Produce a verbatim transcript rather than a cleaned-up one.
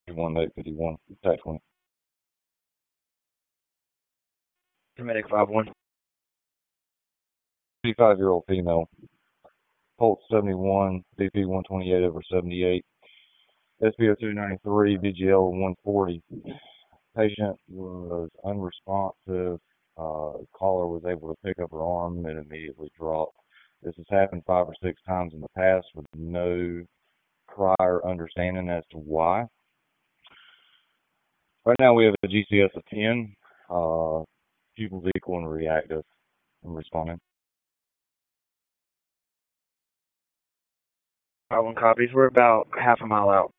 one eight fifty-one, tax one. Paramedic five one. fifty-five-year-old female, pulse seventy-one, B P one twenty-eight over seventy-eight, S P O two ninety-three, V G L one forty. Patient was unresponsive. Uh, caller was able to pick up her arm and immediately dropped. This has happened five or six times in the past with no prior understanding as to why. Right now we have a G C S of ten, uh, pupils equal and reactive. I'm responding. five one copies. We're about half a mile out.